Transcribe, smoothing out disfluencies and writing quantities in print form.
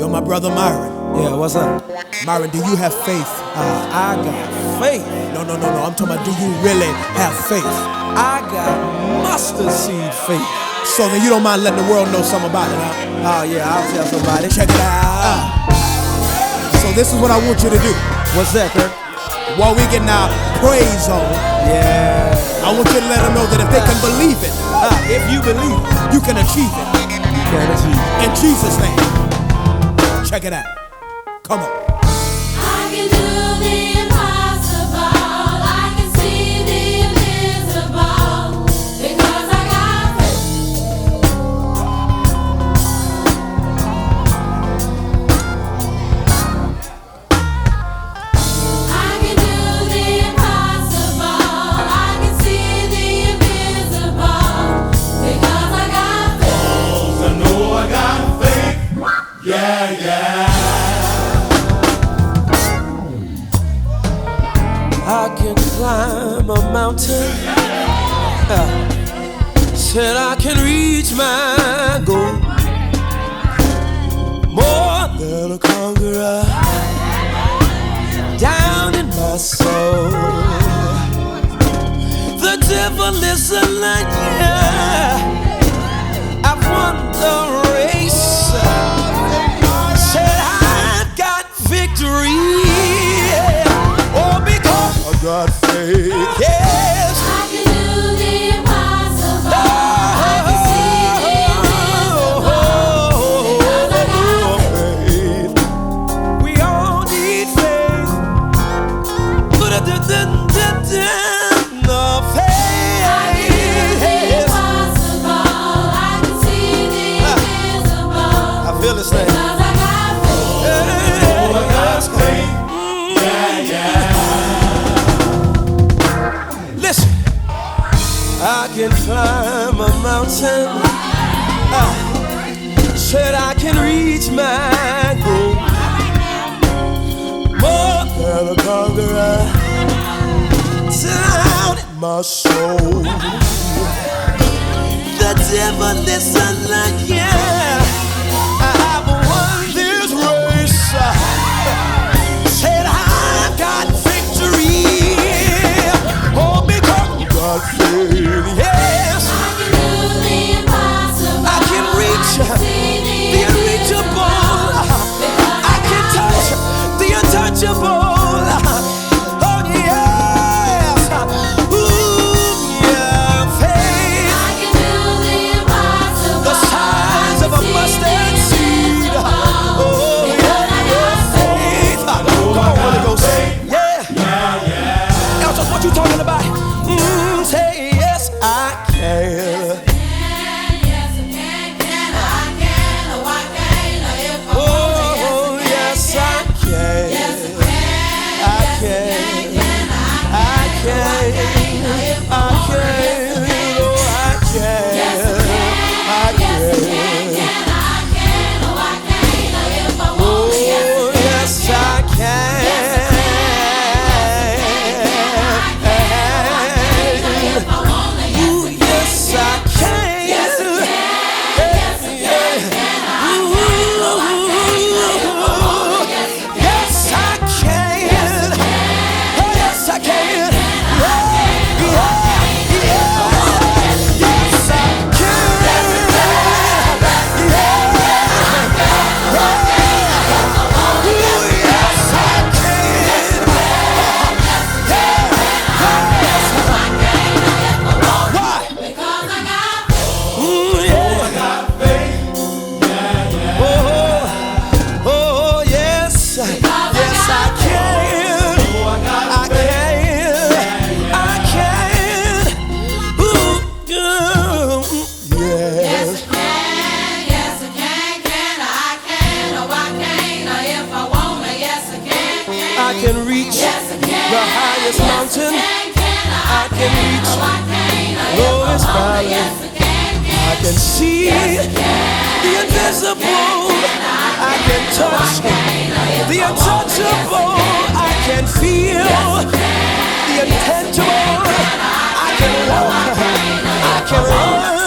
Yo, my brother Myron. Yeah, what's up? Myron, do you have faith? I got faith. No. I'm talking about, do you really have faith? I got mustard seed faith. So then you don't mind letting the world know something about it, huh? Oh yeah, I'll tell somebody. Check it out. So this is what I want you to do. What's that, Kirk? While we getting our praise on, Yeah. I want you to let them know that if they can believe it, If you believe, you can achieve it. you can achieve. In Jesus' name. Check it out. Come on. I can do the impossible. I can see the invisible because I got faith. I can do the impossible. I can see the invisible because I got faith. I know I got faith. Yeah. I can climb a mountain. Said I can reach my goal. More than a conqueror. Down in my soul. The devil is a liar. I've won the race. Said I've got victory. Oh, because I got faith. Yes. I can do the impossible. I can see the invisible because I got faith. Faith. We all need faith. No faith. I can do the impossible. I can see the invisible I feel this thing. because I got faith. Listen, I can climb a mountain. Said I can reach my goal. More than a conqueror. Down in my soul. The devil is a liar. I've won this race. Said I've got victory. Oh, because God faith. Yes, I can do the impossible. I can reach I can see the unreachable. because I can touch the untouchable. Oh yes, ooh yeah, faith. I can do the impossible. The size of a mustard seed. Oh yeah, faith. Come on, Holy Ghost. Yeah. Else, what you talking about? Say yes, I can. Yes, I can. I can. Oh, I can. If I Oh yes, I can. yes, I can. I can. I can. I can. Oh, I can. I can. Oh, yes, I can. Ooh, yes, I can. Ooh, yes, I can. Oh, yes, I can. Yes, I Because I got ooh, yeah. Oh, yes. Yes, I can. I can. I can. Ooh, yes. yes, I can. I can. Oh, I can. If I want to, yes, I can. I can reach Yes, I can. the highest mountain. I can reach lowest valley. I can see the invisible. I can touch the untouchable. I can feel the intangible. I can walk. I can run.